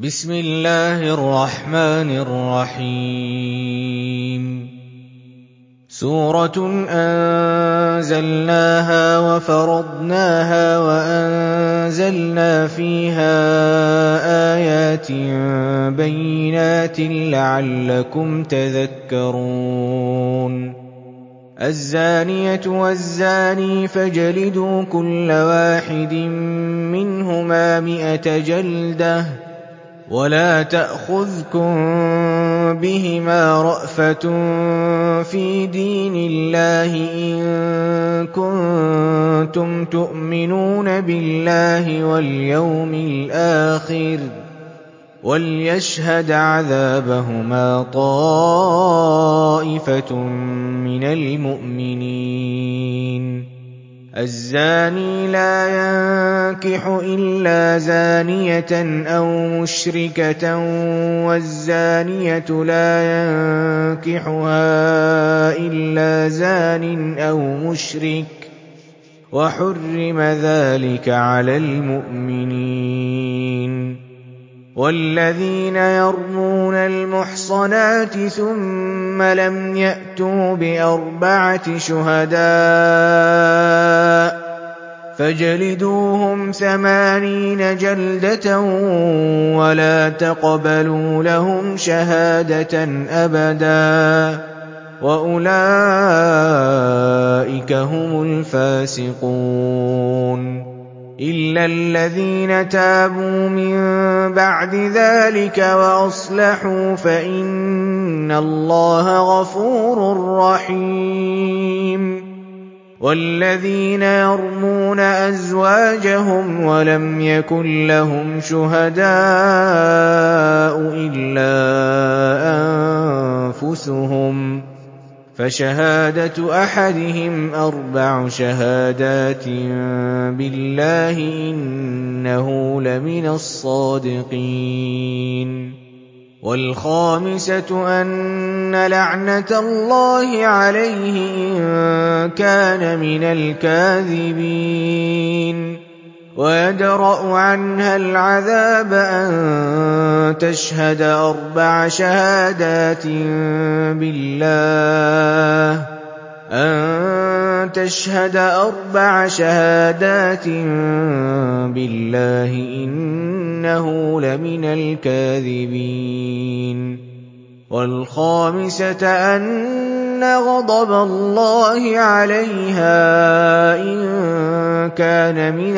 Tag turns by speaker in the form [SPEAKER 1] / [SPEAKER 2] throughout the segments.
[SPEAKER 1] بسم الله الرحمن الرحيم سورة أنزلناها وفرضناها وأنزلنا فيها آيات بينات لعلكم تذكرون الزانية والزاني فاجلدوا كل واحد منهما 100 جلدة ولا تأخذكم بهما رأفة في دين الله إن كنتم تؤمنون بالله واليوم الآخر وليشهد عذابهما طائفة من المؤمنين الزاني لا ينكح إلا زانية أو مشركة والزانية لا ينكحها إلا زان أو مشرك وحرم ذلك على المؤمنين والذين يرمون المحصنات ثم لم يأتوا ب4 شهداء فاجلدوهم 80 جلدة ولا تقبلوا لهم شهادة أبدا وأولئك هم الفاسقون إلا الذين تابوا من بعد ذلك وأصلحوا فإن الله غفور رحيم والذين يرمون أزواجهم ولم يكن لهم شهداء إلا أنفسهم فشهادة أحدهم 4 شهادات بالله إنه لمن الصادقين والخامسة أن لعنة الله عليه إن كان من الكاذبين ويدرأ عنها العذاب أن تشهد 4 شهادات بالله إنه لمن الكاذبين والخامسة أن غضب الله عليها إن كان من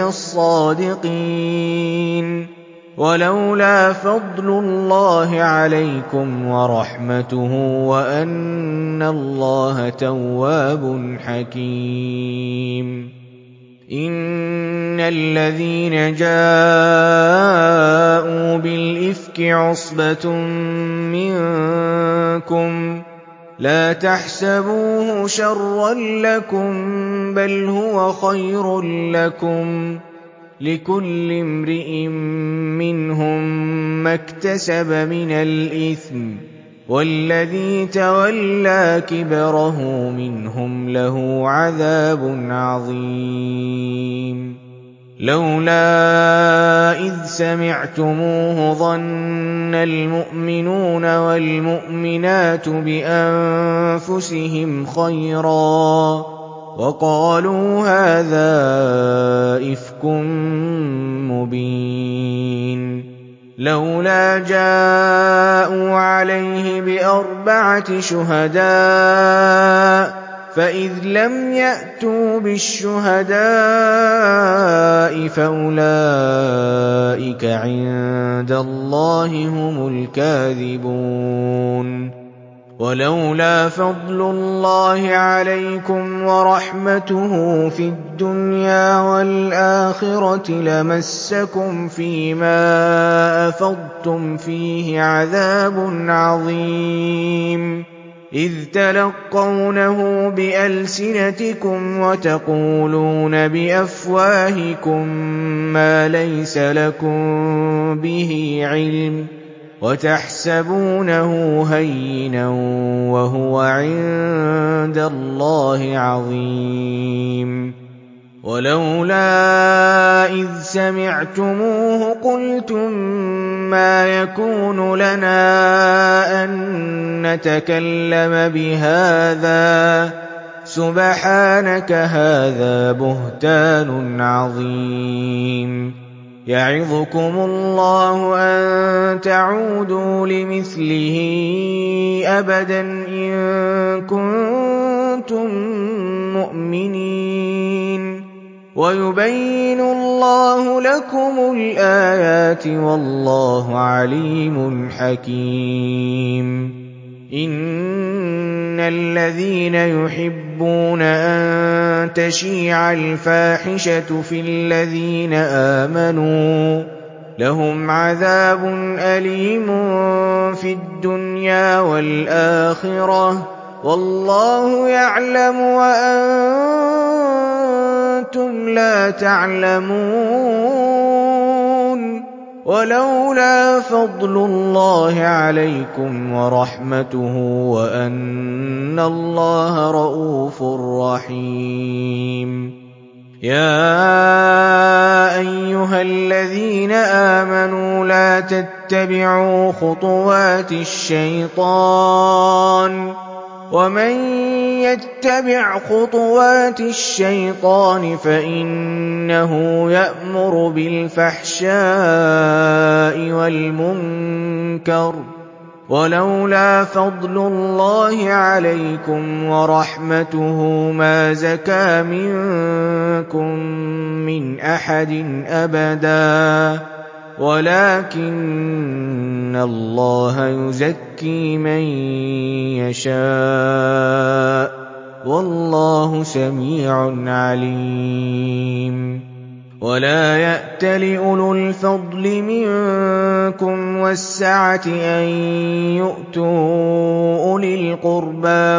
[SPEAKER 1] الصادقين ولولا فضل الله عليكم ورحمته وأن الله تواب حكيم إن الذين جاءوا بالإفك عصبة منكم لا تحسبوه شرا لكم بل هو خير لكم لكل امرئ منهم ما اكتسب من الإثم والذي تولى كبره منهم له عذاب عظيم لولا إذ سمعتموه ظن المؤمنون والمؤمنات بأنفسهم خيرا وقالوا هذا إفك مبين لولا جاءوا عليه ب4 شهداء فإذ لم يأتوا بالشهداء فأولئك عند الله هم الكاذبون ولولا فضل الله عليكم ورحمته في الدنيا والآخرة لمسكم فيما أفضتم فيه عذاب عظيم إذ تلقونه بألسنتكم وتقولون بأفواهكم ما ليس لكم به علم وتحسبونه هينا وهو عند الله عظيم ولولا إذ سمعتموه قلتم مَا يَكُونُ لَنَا أَن نَّتَكَلَّمَ بِهَٰذَا سُبْحَانَكَ هَٰذَا بُهْتَانٌ عَظِيمٌ يَعِظُكُمُ اللَّهُ أَن تَعُودُوا لِمِثْلِهِ أَبَدًا إِن كُنتُم مُّؤْمِنِينَ وَيُبَيِّنُ اللَّهُ لَكُمُ الْآيَاتِ وَاللَّهُ عَلِيمٌ حَكِيمٌ إِنَّ الَّذِينَ يُحِبُّونَ أَن تَشِيعَ الْفَاحِشَةُ فِي الَّذِينَ آمَنُوا لَهُمْ عَذَابٌ أَلِيمٌ فِي الدُّنْيَا وَالْآخِرَةِ وَاللَّهُ يَعْلَمُ وَأَنتُمْ لَا تَعْلَمُونَ وَلَوْلَا فَضْلُ اللَّهِ عَلَيْكُمْ وَرَحْمَتُهُ وَأَنَّ اللَّهَ رَءُوفٌ رَّحِيمٌ يَا أَيُّهَا الَّذِينَ آمَنُوا لَا تَتَّبِعُوا خُطُوَاتِ الشَّيْطَانِ ۚ وَمَن يَتَّبِعْ خُطُوَاتِ الشَّيْطَانِ فَإِنَّهُ يَأْمُرُ بِالْفَحْشَاءِ وَالْمُنكَرِ ۚ وَلَوْلَا فَضْلُ اللَّهِ عَلَيْكُمْ وَرَحْمَتُهُ مَا زَكَىٰ مِنكُم مِّنْ أَحَدٍ أَبَدًا وَلَٰكِنَّ اللَّهَ يُزَكِّي مَن يَشَاءُ ۗ وَاللَّهُ سَمِيعٌ عَلِيمٌ وَلَا يَأْتَلِ أُولُو الْفَضْلِ مِنكُمْ وَالسَّعَةِ أَن يُؤْتُوا أُولِي الْقُرْبَىٰ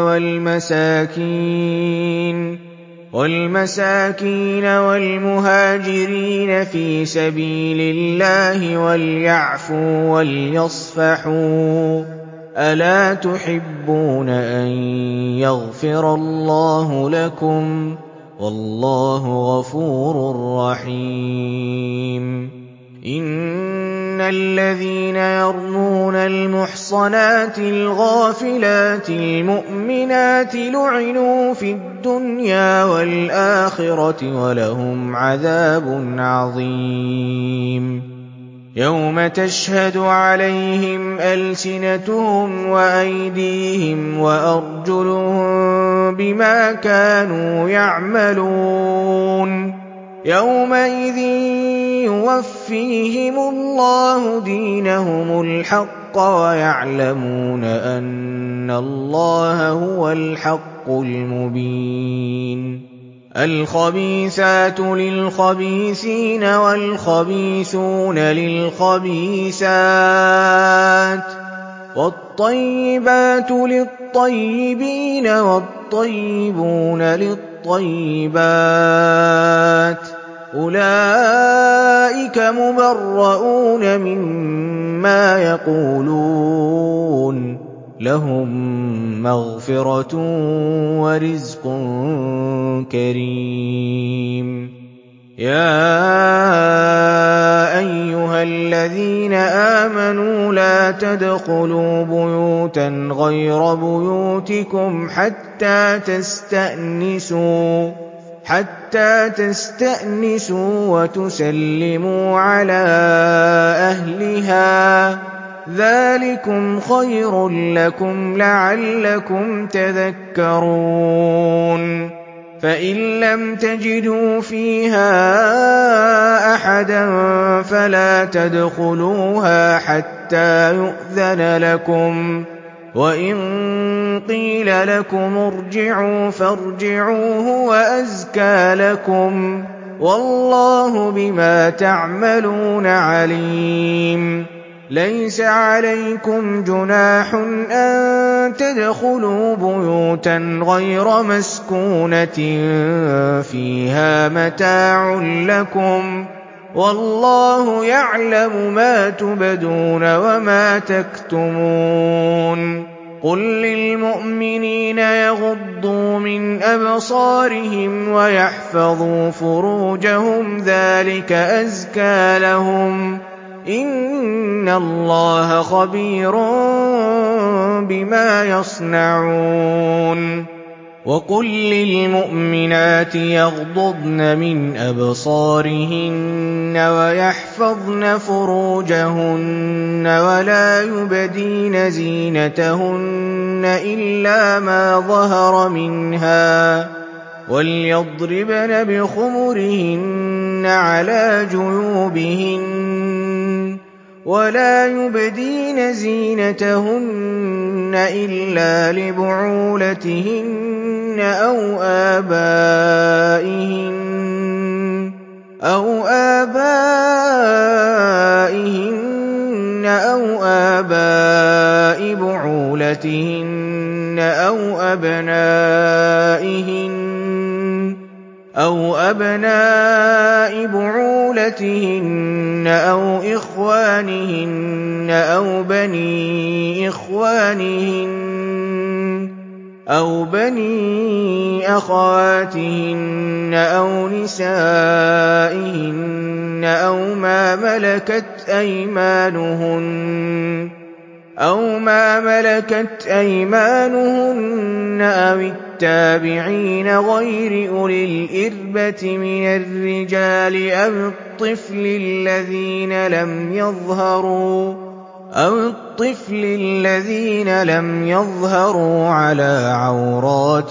[SPEAKER 1] وَالْمَسَاكِينَ وَالْمُهَاجِرِينَ فِي سَبِيلِ اللَّهِ وَلْيَعْفُوا وَلْيَصْفَحُوا ۗ أَلَا تُحِبُّونَ أَن يَغْفِرَ اللَّهُ لَكُمْ ۗ وَاللَّهُ غَفُورٌ رَّحِيمٌ إِنَّ الَّذِينَ يَرْمُونَ الْمُحْصَنَاتِ الْغَافِلَاتِ الْمُؤْمِنَاتِ لُعِنُوا فِي الدُّنْيَا وَالْآخِرَةِ وَلَهُمْ عَذَابٌ عَظِيمٌ يَوْمَ تَشْهَدُ عَلَيْهِمْ أَلْسِنَتُهُمْ وَأَيْدِيهِمْ وَأَرْجُلُهُم بِمَا كَانُوا يَعْمَلُونَ يَوْمَئِذٍ يُوَفِّيهِمُ اللَّهُ دِينَهُمُ الْحَقَّ وَيَعْلَمُونَ أَنَّ اللَّهَ هُوَ الْحَقُّ الْمُبِينُ الْخَبِيثَاتُ لِلْخَبِيثِينَ وَالْخَبِيثُونَ لِلْخَبِيثَاتِ وَالطَّيِّبَاتُ لِلطَّيِّبِينَ وَالطَّيِّبُونَ لِلطَّيِّبَاتِ ۚ أُولَٰئِكَ مُبَرَّءُونَ مِمَّا يَقُولُونَ ۖ لَهُم مَّغْفِرَةٌ وَرِزْقٌ كَرِيمٌ يَا أَيُّهَا الَّذِينَ آمَنُوا لَا تَدْخُلُوا بُيُوتًا غَيْرَ بُيُوتِكُمْ حَتَّىٰ تَسْتَأْنِسُوا وَتُسَلِّمُوا عَلَىٰ أَهْلِهَا ۚ ذَٰلِكُمْ خَيْرٌ لَّكُمْ لَعَلَّكُمْ تَذَكَّرُونَ فَإِن لَّمْ تَجِدُوا فِيهَا أَحَدًا فَلَا تَدْخُلُوهَا حَتَّىٰ يُؤْذَنَ لَكُمْ ۖ وَإِن قِيلَ لَكُمُ ارْجِعُوا فَارْجِعُوا هُوَ أَزْكَىٰ لَكُمْ ۚ وَاللَّهُ بِمَا تَعْمَلُونَ عَلِيمٌ لَيْسَ عَلَيْكُمْ جُنَاحٌ أَن تَدْخُلُوا بُيُوتًا غَيْرَ مَسْكُونَةٍ فِيهَا مَتَاعٌ لَّكُمْ ۚ وَاللَّهُ يَعْلَمُ مَا تُبْدُونَ وَمَا تَكْتُمُونَ قُل لِّلْمُؤْمِنِينَ يَغُضُّوا مِنْ أَبْصَارِهِمْ وَيَحْفَظُوا فُرُوجَهُمْ ذَٰلِكَ أَزْكَىٰ لَهُمْ ۗ إِنَّ إِنَّ اللَّهَ خَبِيرٌ بِمَا يَصْنَعُونَ وَقُل لِّلْمُؤْمِنَاتِ يَغْضُضْنَ مِنْ أَبْصَارِهِنَّ وَيَحْفَظْنَ فُرُوجَهُنَّ وَلَا يُبْدِينَ زِينَتَهُنَّ إِلَّا مَا ظَهَرَ مِنْهَا وَلْيَضْرِبْنَ بِخُمُرِهِنَّ عَلَىٰ جُيُوبِهِنَّ وَلَا يُبْدِينَ زِينَتَهُنَّ إِلَّا لِبُعُولَتِهِنَّ أَوْ آبَائِهِنَّ أَوْ بُعُولَتِهِنَّ أَوْ أَبْنَاءِ بُعُولَتِهِنَّ أَوْ إِخْوَانِهِنَّ أَوْ بَنِي إِخْوَانِهِنَّ أَوْ بَنِي أَخَوَاتِهِنَّ أَوْ نِسَائِهِنَّ أَوْ مَا مَلَكَتْ أَيْمَانُهُنَّ أَوِ التَّابِعِينَ غَيْرِ أُولِي الْإِرْبَةِ مِنَ الرِّجَالِ أَوِ الطِّفْلِ الَّذِينَ لَمْ يَظْهَرُوا عَلَىٰ عَوْرَاتِ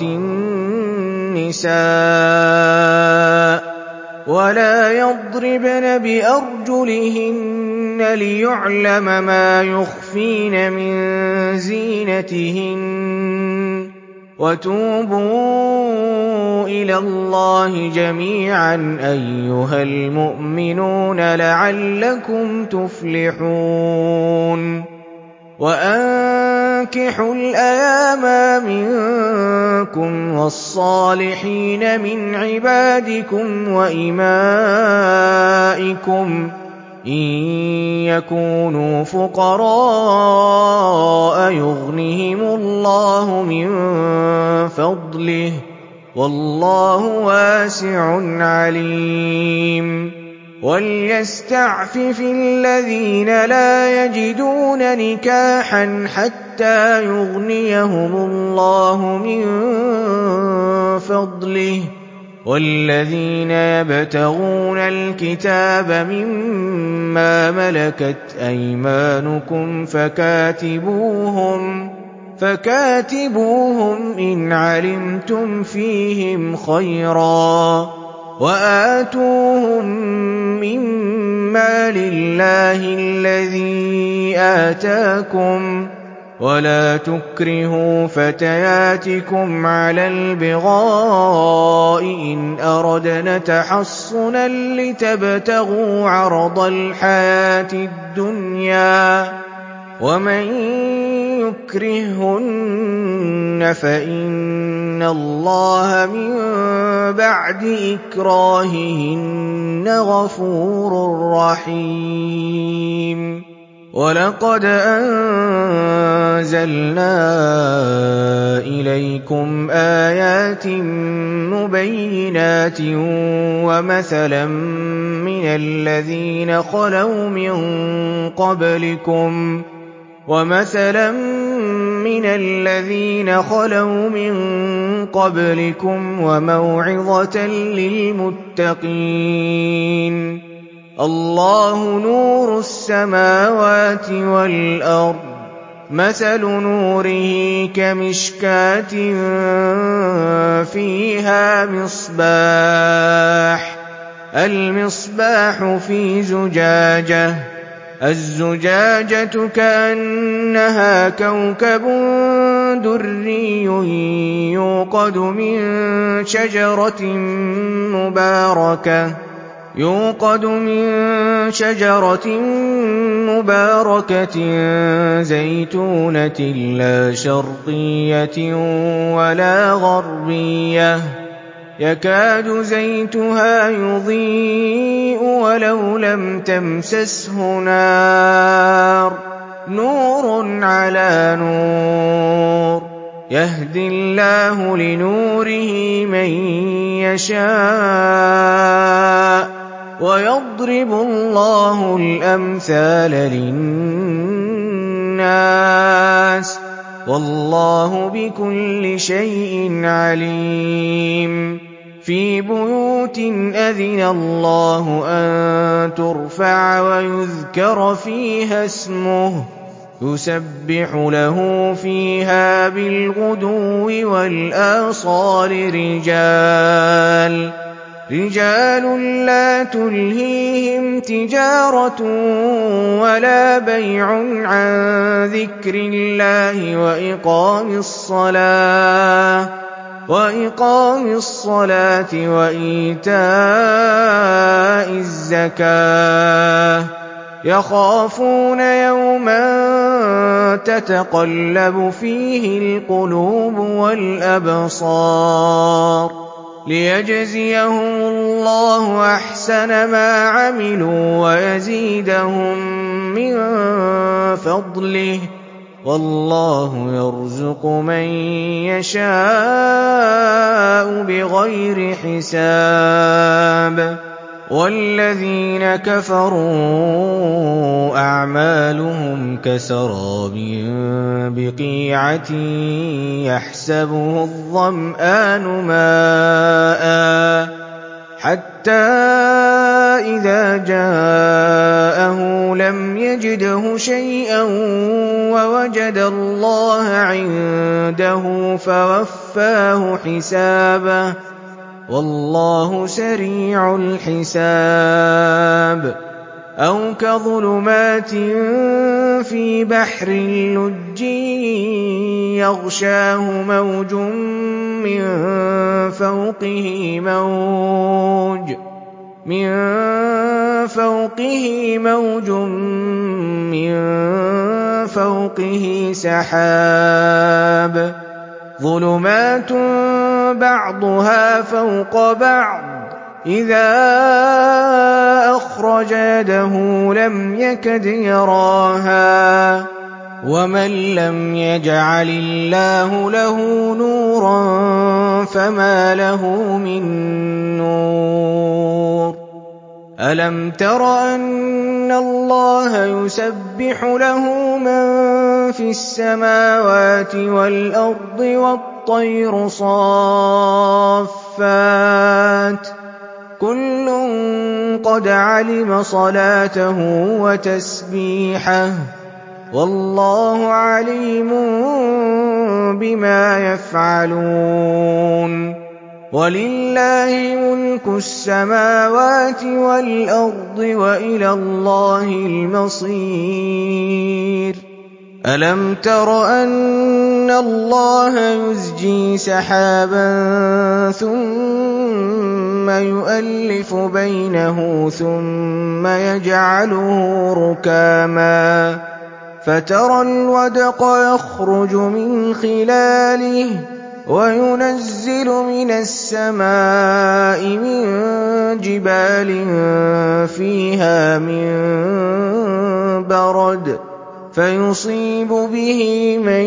[SPEAKER 1] النِّسَاءِ وَلَا يَضْرِبْنَ بِأَرْجُلِهِنَّ لِيُعْلَمَ مَا يُخْفِينَ مِن زِينَتِهِنَّ ۚ وَتُوبُوا إِلَى اللَّهِ جَمِيعًا أَيُّهَا الْمُؤْمِنُونَ لَعَلَّكُمْ تُفْلِحُونَ وَأَنكِحُوا الْأَيَامَىٰ مِنكُمْ وَالصَّالِحِينَ مِنْ عِبَادِكُمْ وَإِمَائِكُمْ إِن يَكُونُوا فُقَرَاءَ يُغْنِهِمُ اللَّهُ مِن فَضْلِهِ ۗ وَاللَّهُ وَاسِعٌ عَلِيمٌ وَلْيَسْتَعْفِفِ الَّذِينَ لَا يَجِدُونَ نِكَاحًا حَتَّىٰ يُغْنِيَهُمُ اللَّهُ مِن فَضْلِهِ ۗ وَالَّذِينَ يَبْتَغُونَ الْكِتَابَ مِمَّا مَلَكَتْ أَيْمَانُكُمْ فَكَاتِبُوهُمْ إِنْ عَلِمْتُمْ فِيهِمْ خَيْرًا ۖ وَآتُوهُم مِّن مَّالِ اللَّهِ الَّذِي آتَاكُمْ ۚ وَلَا تُكْرِهُوا فَتَيَاتِكُمْ عَلَى الْبِغَاءِ إِنْ أَرَدْنَ تَحَصُّنًا لِّتَبْتَغُوا عَرَضَ الْحَيَاةِ الدُّنْيَا ۚ وَمَن يُكْرِههُّنَّ فَإِنَّ اللَّهَ مِن بَعْدِ إِكْرَاهِهِنَّ غَفُورٌ رَّحِيمٌ وَلَقَدْ أَنزَلْنَا إِلَيْكُمْ آيَاتٍ مُّبَيِّنَاتٍ وَمَثَلًا مِّنَ الَّذِينَ خَلَوْا مِن قَبْلِكُمْ وَمَوْعِظَةً لِّلْمُتَّقِينَ اللَّهُ نُورُ السَّمَاوَاتِ وَالْأَرْضِ ۚ مَثَلُ نُورِهِ كَمِشْكَاةٍ فِيهَا مِصْبَاحٌ ۖ الْمِصْبَاحُ فِي زُجَاجَةٍ ۖ الزُّجَاجَةُ كَأَنَّهَا كَوْكَبٌ دُرِّيٌّ يُوقَدُ مِن شَجَرَةٍ مُّبَارَكَةٍ زَيْتُونَةٍ لَّا شَرْقِيَّةٍ وَلَا غَرْبِيَّةٍ يَكَادُ زَيْتُهَا يُضِيءُ وَلَوْ لَمْ تَمْسَسْهُ نَارٌ ۚ نُّورٌ عَلَىٰ نُورٍ ۗ يَهْدِي اللَّهُ لِنُورِهِ مَن يَشَاءُ ۚ وَيَضْرِبُ اللَّهُ الْأَمْثَالَ لِلنَّاسِ ۗ وَاللَّهُ بِكُلِّ شَيْءٍ عَلِيمٌ فِي بُيُوتٍ أَذِنَ اللَّهُ أَن تُرْفَعَ وَيُذْكَرَ فِيهَا اسْمُهُ يُسَبِّحُ لَهُ فِيهَا بِالْغُدُوِّ وَالْآصَالِ رِجَالٌ لَّا تُلْهِيهِمْ تِجَارَةٌ وَلَا بَيْعٌ عَن ذِكْرِ اللَّهِ وَإِقَامِ الصَّلَاةِ وَإِيتَاءِ الزَّكَاةِ يَخَافُونَ يَوْمًا تَتَقَلَّبُ فِيهِ الْقُلُوبُ وَالْأَبْصَارُ لِيَجْزِيَهُمُ اللَّهُ أَحْسَنَ مَا عَمِلُوا وَيَزِيدَهُم مِّن فَضْلِهِ ۗ وَاللَّهُ يَرْزُقُ مَن يَشَاءُ بِغَيْرِ حِسَابٍ وَالَّذِينَ كَفَرُوا أَعْمَالُهُمْ كَسَرَابٍ بِقِيعَةٍ يَحْسَبُهُ الظَّمْآنُ مَاءً حَتَّىٰ إِذَا جَاءَهُ لَمْ يَجِدْهُ شَيْئًا وَوَجَدَ اللَّهَ عِندَهُ فَوَفَّاهُ حِسَابَهُ ۗ وَاللَّهُ سَرِيعُ الْحِسَابِ أَوْ كَظُلُمَاتٍ فِي بَحْرٍ لُّجٍّيٍّ يَغْشَاهُ مَوْجٌ مِّن فَوْقِهِ مَوْجٌ مِّن فَوْقِهِ سَحَابٌ ظُلُمَاتٌ بَعْضُهَا فَوْقَ بَعْضٍ إِذَا أَخْرَجَ يَدَهُ لَمْ يَكَدْ يَرَاهَا ۗ وَمَن لَّمْ يَجْعَلِ اللَّهُ لَهُ نُورًا فَمَا لَهُ مِن نُّورٍ أَلَمْ تَرَ أَنَّ اللَّهَ يُسَبِّحُ لَهُ مَن فِي السَّمَاوَاتِ وَالْأَرْضِ وَالطَّيْرُ صَافَّاتٍ ۖ كُلٌّ قَدْ عَلِمَ صَلَاتَهُ وَتَسْبِيحَهُ ۗ وَاللَّهُ عَلِيمٌ بِمَا يَفْعَلُونَ وَلِلَّهِ مُلْكُ السَّمَاوَاتِ وَالْأَرْضِ وَإِلَى اللَّهِ الْمَصِيرُ أَلَمْ تَرَ أَنَّ اللَّهَ يُزْجِي سَحَابًا ثُمَّ يُؤَلِّفُ بَيْنَهُ ثُمَّ يَجْعَلُهُ رُكَامًا فَتَرَى الْوَدْقَ يَخْرُجُ مِنْ خِلَالِهِ وَيُنَزِّلُ مِنَ السَّمَاءِ مِن جِبَالٍ فِيهَا مِن بَرَدٍ فَيُصِيبُ بِهِ مَن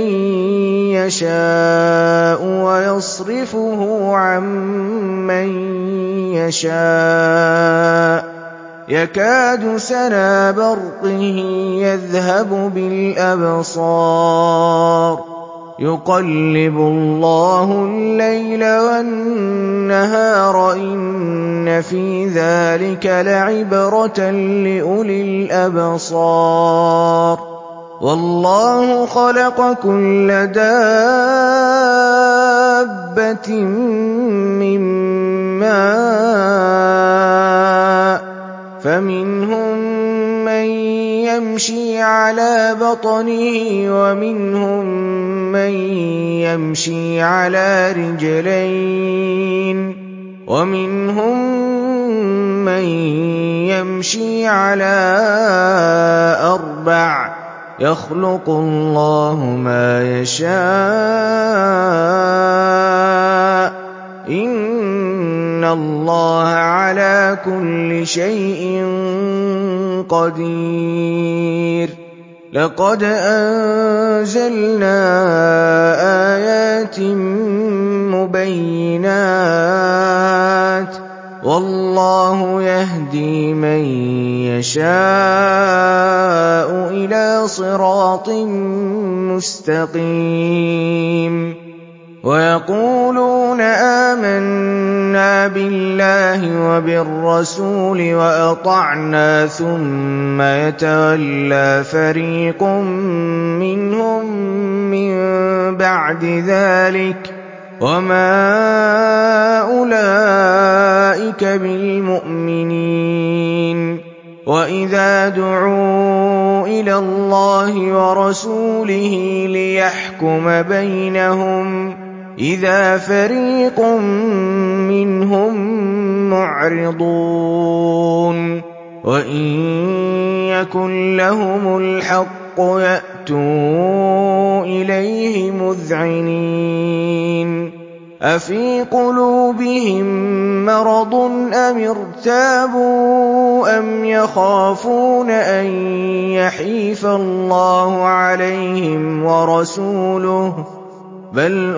[SPEAKER 1] يَشَاءُ وَيَصْرِفُهُ عَن مَّن يَشَاءُ يَكَادُ سَنَا بَرْقِهِ يَذْهَبُ بِالْأَبْصَارِ يُقَلِّبُ اللَّهُ اللَّيْلَ وَالنَّهَارَ ۚ إِنَّ فِي ذَٰلِكَ لَعِبْرَةً لِّأُولِي الْأَبْصَارِ وَاللَّهُ خَلَقَ كُلَّ دَابَّةٍ مِّن مَّاءٍ فَمِنْهُم مَّن يَمْشِي عَلَىٰ بَطْنِهِ وَمِنْهُم مَّن يَمْشِي عَلَىٰ رِجْلَيْنِ وَمِنْهُم مَّن يَمْشِي عَلَىٰ أَرْبَعٍ ۚ يَخْلُقُ اللَّهُ مَا يَشَاءُ ۚ إِنَّ اللَّهَ عَلَىٰ كُلِّ شَيْءٍ قَدِيرٌ لَقَدْ أَنزَلْنَا آيَاتٍ مُّبَيِّنَاتٍ وَاللَّهُ يَهْدِي مَن يَشَاءُ إِلَىٰ صِرَاطٍ مُّسْتَقِيمٍ وَيَقُولُونَ آمَنَّا بِاللَّهِ وَبِالرَّسُولِ وَأَطَعْنَا ثُمَّ يَتَوَلَّىٰ فَرِيقٌ مِّنْهُم مِّن بَعْدِ ذَٰلِكَ وَمَا أُولَٰئِكَ بِالْمُؤْمِنِينَ وَإِذَا دُعُوا إِلَى اللَّهِ وَرَسُولِهِ لِيَحْكُمَ بَيْنَهُمْ إِذَا فَرِيقٌ مِّنْهُم مُّعْرِضُونَ وَإِن يَكُن لَّهُمُ الْحَقُّ يَأْتُوا إِلَيْهِ مُذْعِنِينَ أَفِي قُلُوبِهِم مَّرَضٌ أَمِ ارْتَابُوا أَمْ يَخَافُونَ أَن يَحِيفَ اللَّهُ عَلَيْهِمْ وَرَسُولُهُ ۚ بَلْ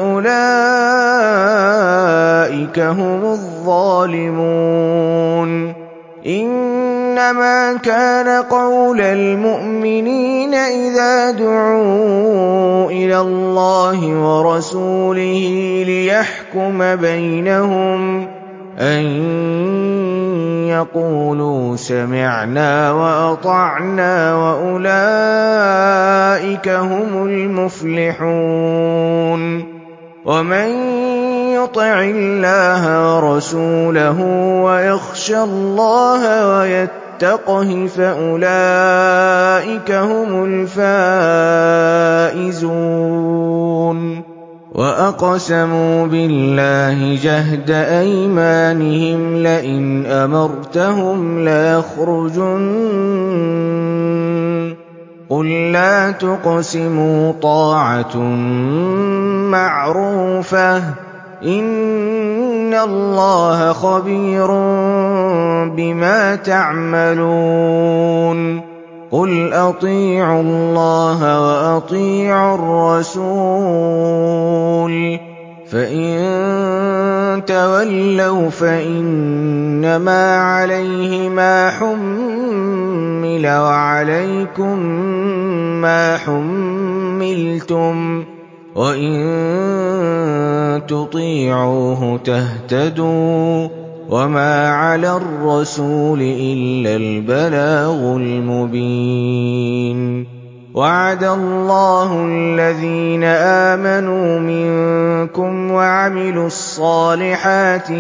[SPEAKER 1] أُولَٰئِكَ هُمُ الظَّالِمُونَ إِنَّمَا كَانَ قَوْلَ الْمُؤْمِنِينَ إِذَا دُعُوا إِلَى اللَّهِ وَرَسُولِهِ لِيَحْكُمَ بَيْنَهُمْ أَن يَقُولُوا سَمِعْنَا وَأَطَعْنَا وَأُولَٰئِكَ هُمُ الْمُفْلِحُونَ وَمَن يُطِعِ اللَّهَ وَرَسُولَهُ وَيَخْشَ اللَّهَ وَيَتَّقْهِ فَأُولَٰئِكَ هُمُ الْفَائِزُونَ وَأَقْسَمُوا بِاللَّهِ جَهْدَ أَيْمَانِهِمْ لَئِنْ أَمَرْتَهُمْ لَيَخْرُجُنَّ قُل لَّا تُقْسِمُوا طَاعَةٌ مَّعْرُوفَةٌ ۚ إِنَّ اللَّهَ خَبِيرٌ بِمَا تَعْمَلُونَ قُلْ أَطِيعُوا اللَّهَ وَأَطِيعُوا الرَّسُولَ ۚ فَإِن تَوَلَّوْا فَإِنَّمَا عَلَيْهِ مَا حُمِّلَ وَعَلَيْكُم مَّا حُمِّلْتُمْ ۖ وَإِن تُطِيعُوهُ تَهْتَدُوا ۚ وَمَا عَلَى الرَّسُولِ إِلَّا الْبَلَاغُ الْمُبِينُ وَعَدَ اللَّهُ الَّذِينَ آمَنُوا مِنكُمْ وَعَمِلُوا الصَّالِحَاتِ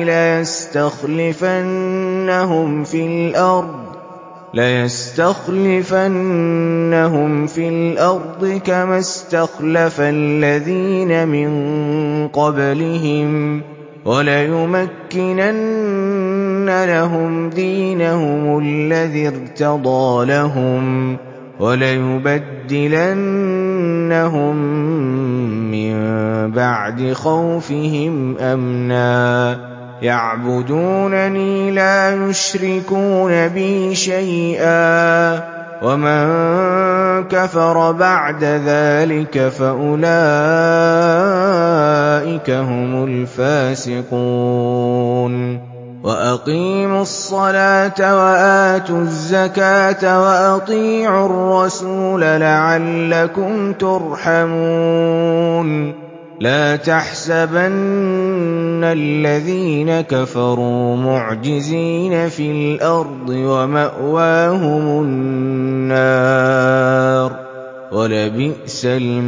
[SPEAKER 1] لَيَسْتَخْلِفَنَّهُمْ فِي الْأَرْضِ كَمَا اسْتَخْلَفَ الَّذِينَ مِن قَبْلِهِمْ وَلَيُمَكِّنَنَّ لَهُمْ دِينَهُمُ الَّذِي ارْتَضَىٰ لَهُمْ وَلَيُبَدِّلَنَّهُم مِّن بَعْدِ خَوْفِهِمْ أَمْنًا يَعْبُدُونَنِي لَا يُشْرِكُونَ بِي شَيْئًا ۚ وَمَن كَفَرَ بَعْدَ ذَٰلِكَ فَأُولَٰئِكَ هُمُ الْفَاسِقُونَ وَأَقِيمُوا الصَّلَاةَ وَآتُوا الزَّكَاةَ وَأَطِيعُوا الرَّسُولَ لَعَلَّكُمْ تُرْحَمُونَ لَا تَحْسَبَنَّ الَّذِينَ كَفَرُوا مُعْجِزِينَ فِي الْأَرْضِ وَمَأْوَاهُمُ النَّارُ ۖ وَلَبِئْسَ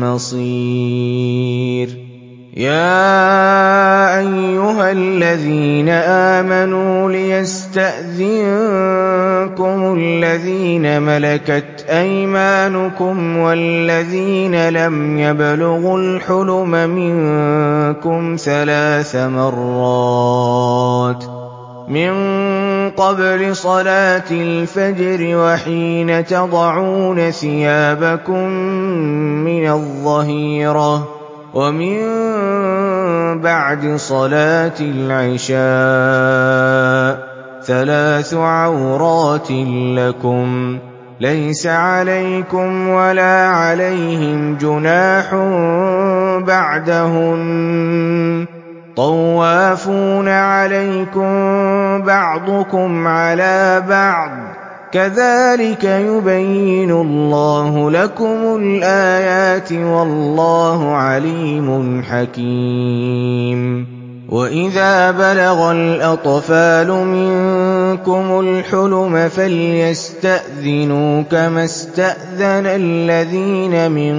[SPEAKER 1] الْمَصِيرُ يَا أَيُّهَا الَّذِينَ آمَنُوا لِيَسْتَأْذِنكُمُ الَّذِينَ مَلَكَتْ أَيْمَانُكُمْ وَالَّذِينَ لَمْ يَبْلُغُوا الْحُلُمَ مِنكُمْ 3 مرات مِّن قَبْلِ صَلَاةِ الْفَجْرِ وَحِينَ تَضَعُونَ ثِيَابَكُم مِّنَ الظَّهِيرَةِ وَمِن بَعْدِ صَلَاةِ الْعِشَاءِ ۚ 3 عَوْرَاتٍ لَّكُمْ ۚ لَيْسَ عَلَيْكُمْ وَلَا عَلَيْهِمْ جُنَاحٌ بَعْدَهُنَّ ۚ طوافون عليكم بعضكم على بعض كذلك يبين الله لكم الآيات والله عليم حكيم وإذا بلغ الأطفال منكم الحلم فليستأذنوا كما استأذن الذين من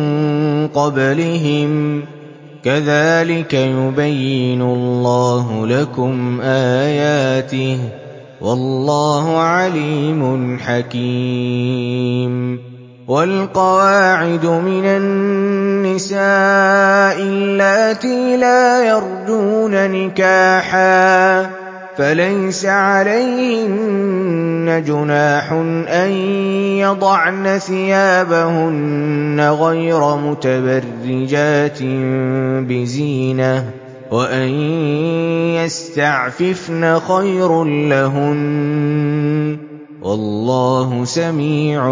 [SPEAKER 1] قبلهم كذلك يبين الله لكم آياته والله عليم حكيم والقواعد من النساء اللاتي لا يرجون نكاحا فليس عليهن جناح أن يضعن ثيابهن غير متبرجات بزينة وأن يستعففن خير لهن والله سميع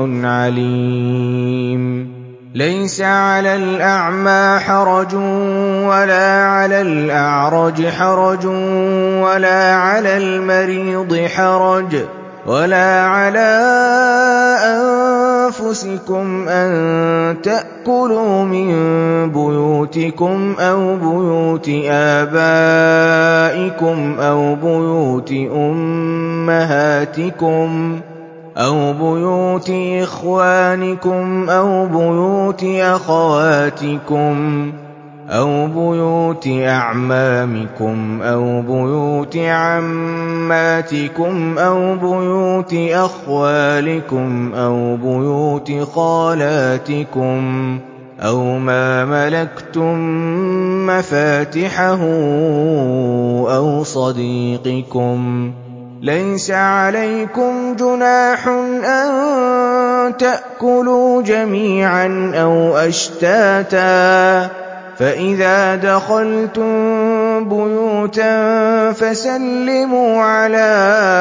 [SPEAKER 1] عليم ليس على الأعمى حرج ولا على الأعرج حرج ولا على المريض حرج ولا على أنفسكم أن تأكلوا من بيوتكم أو بيوت آبائكم أو بيوت أمهاتكم أو بيوت إخوانكم أو بيوت أخواتكم أو بيوت أعمامكم أو بيوت عماتكم أو بيوت أخوالكم أو بيوت خالاتكم أو ما ملكتم مفاتحه أو صديقكم ليس عليكم جناح أن تأكلوا جميعا أو أشتاتا فإذا دخلتم بيوتا فسلموا على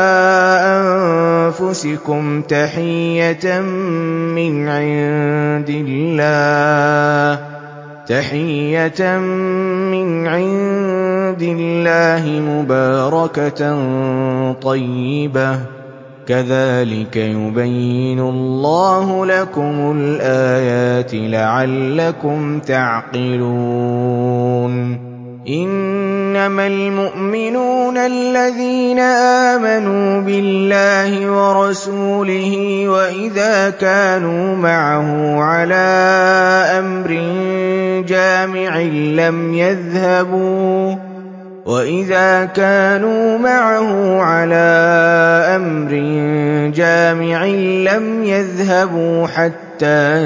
[SPEAKER 1] أنفسكم تحية من عند الله مباركة طيبة كذلك يبين الله لكم الآيات لعلكم تعقلون إنما المؤمنون الذين آمنوا بالله ورسوله وإذا كانوا معه على أمر جامع لم يذهبوا حتى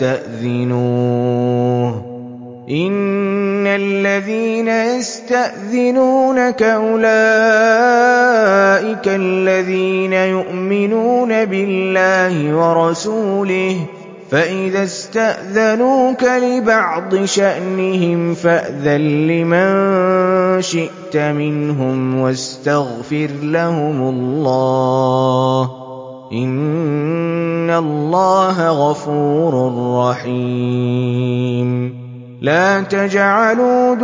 [SPEAKER 1] يستأذنوه إن الذين يستأذنونك أولئك الذين يؤمنون بالله ورسوله فإذا استأذنوك لبعض شأنهم فأذن لمن شئت منهم واستغفر لهم الله إن الله غفور رحيم لا تجعلوا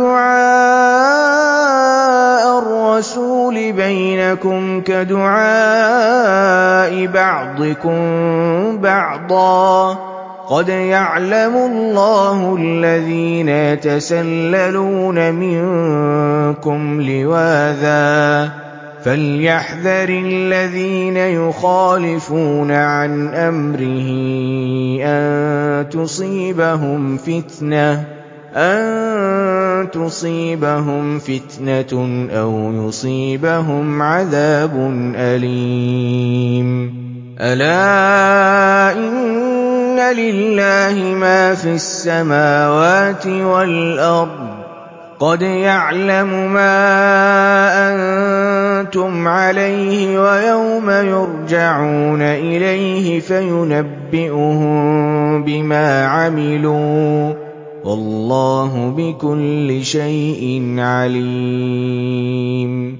[SPEAKER 1] دعاء الرسول بينكم كدعاء بعضكم بعضا قد يعلم الله الذين يتسللون منكم لواذا فليحذر الذين يخالفون عن أمره أن تصيبهم فتنة أو يصيبهم عذاب أليم ألا إن لله ما في السماوات والأرض قد يعلم ما أنتم عليه ويوم يرجعون إليه فينبئهم بما عملوا والله بكل شيء عليم